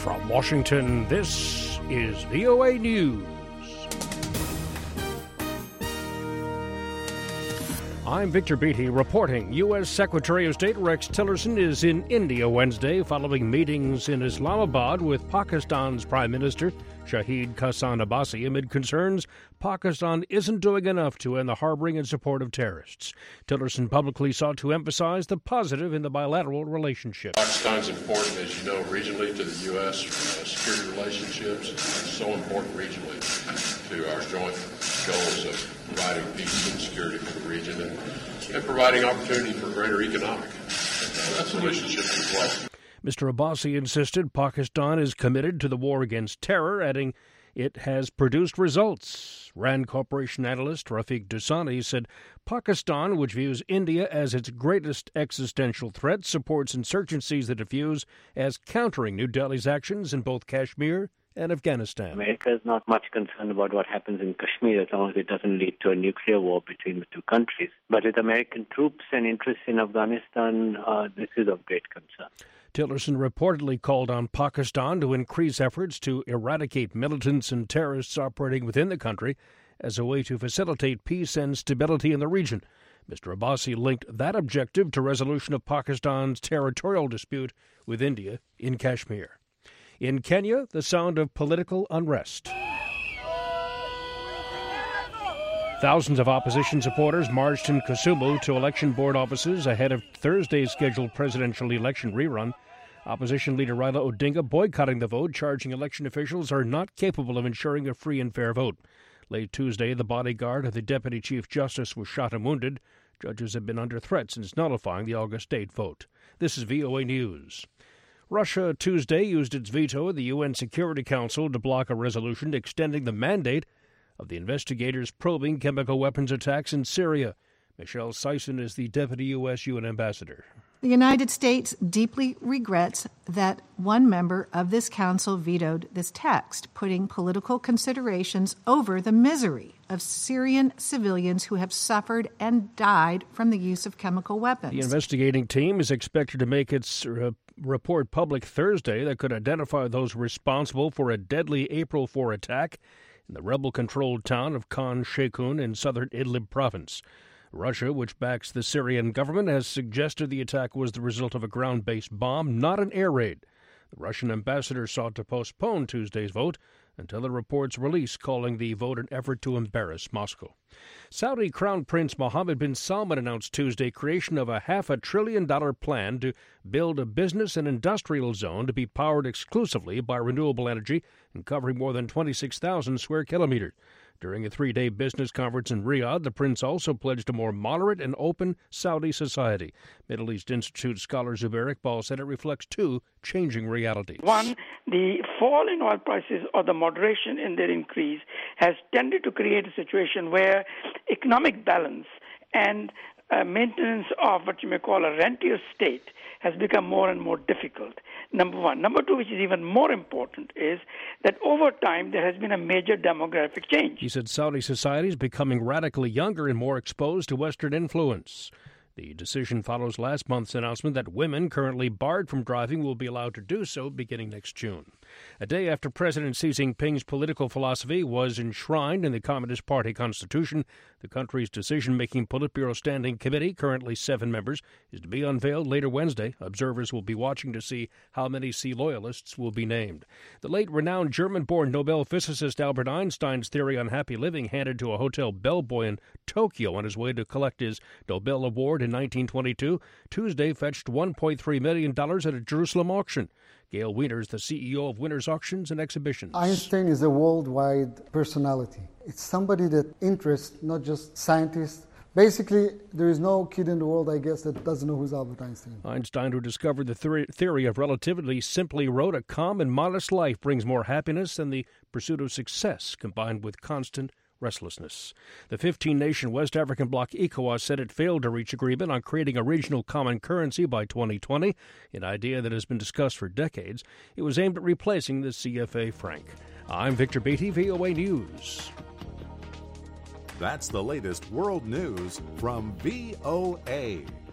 From Washington, this is VOA News. I'm Victor Beatty reporting. U.S. Secretary of State Rex Tillerson is in India Wednesday following meetings in Islamabad with Pakistan's Prime Minister Shahid Hassan Abbasi amid concerns Pakistan isn't doing enough to end the harboring and support of terrorists. Tillerson publicly sought to emphasize the positive in the bilateral relationship. Pakistan's important, as you know, regionally to the U.S. Security relationships. It's so important regionally to our joint goals of providing peace and security for the region and providing opportunity for greater economic. That's the relationship we play. Mr. Abbasi insisted Pakistan is committed to the war against terror, adding it has produced results. RAND Corporation analyst Rafiq Dusani said Pakistan, which views India as its greatest existential threat, supports insurgencies that diffuse as countering New Delhi's actions in both Kashmir and Afghanistan. America is not much concerned about what happens in Kashmir as long as it doesn't lead to a nuclear war between the two countries. But with American troops and interests in Afghanistan, this is of great concern. Tillerson reportedly called on Pakistan to increase efforts to eradicate militants and terrorists operating within the country as a way to facilitate peace and stability in the region. Mr. Abbasi linked that objective to resolution of Pakistan's territorial dispute with India in Kashmir. In Kenya, the sound of political unrest. Thousands of opposition supporters marched in Kisumu to election board offices ahead of Thursday's scheduled presidential election rerun. Opposition leader Raila Odinga boycotting the vote, charging election officials are not capable of ensuring a free and fair vote. Late Tuesday, the bodyguard of the Deputy Chief Justice was shot and wounded. Judges have been under threat since nullifying the August 8 vote. This is VOA News. Russia Tuesday used its veto at the UN Security Council to block a resolution extending the mandate of the investigators probing chemical weapons attacks in Syria. Michelle Sison is the deputy U.S. UN ambassador. The United States deeply regrets that one member of this council vetoed this text, putting political considerations over the misery of Syrian civilians who have suffered and died from the use of chemical weapons. The investigating team is expected to make its report public Thursday that could identify those responsible for a deadly April 4 attack in the rebel-controlled town of Khan Sheikhoun in southern Idlib province. Russia, which backs the Syrian government, has suggested the attack was the result of a ground-based bomb, not an air raid. The Russian ambassador sought to postpone Tuesday's vote until the report's release, calling the vote an effort to embarrass Moscow. Saudi Crown Prince Mohammed bin Salman announced Tuesday creation of a $500 billion plan to build a business and industrial zone to be powered exclusively by renewable energy and covering more than 26,000 square kilometers. During a 3-day business conference in Riyadh, the prince also pledged a more moderate and open Saudi society. Middle East Institute scholar Zubair Iqbal said it reflects two changing realities. One, the fall in oil prices or the moderation in their increase has tended to create a situation where economic balance and maintenance of what you may call a rentier state has become more and more difficult. Number one. Number two, which is even more important, is that over time there has been a major demographic change. He said Saudi society is becoming radically younger and more exposed to Western influence. The decision follows last month's announcement that women currently barred from driving will be allowed to do so beginning next June. A day after President Xi Jinping's political philosophy was enshrined in the Communist Party constitution, the country's decision-making Politburo Standing Committee, currently 7 members, is to be unveiled later Wednesday. Observers will be watching to see how many Xi loyalists will be named. The late renowned German-born Nobel physicist Albert Einstein's theory on happy living handed to a hotel bellboy in Tokyo on his way to collect his Nobel Award in 1922, Tuesday fetched $1.3 million at a Jerusalem auction. Gail Wieners, the CEO of Wieners Auctions and Exhibitions. Einstein is a worldwide personality. It's somebody that interests not just scientists. Basically, there is no kid in the world, I guess, that doesn't know who's Albert Einstein. Einstein, who discovered the theory of relativity, simply wrote, "A calm and modest life brings more happiness than the pursuit of success, combined with constant restlessness." The 15-nation West African bloc ECOWAS said it failed to reach agreement on creating a regional common currency by 2020, an idea that has been discussed for decades. It was aimed at replacing the CFA franc. I'm Victor Beatty, VOA News. That's the latest world news from VOA.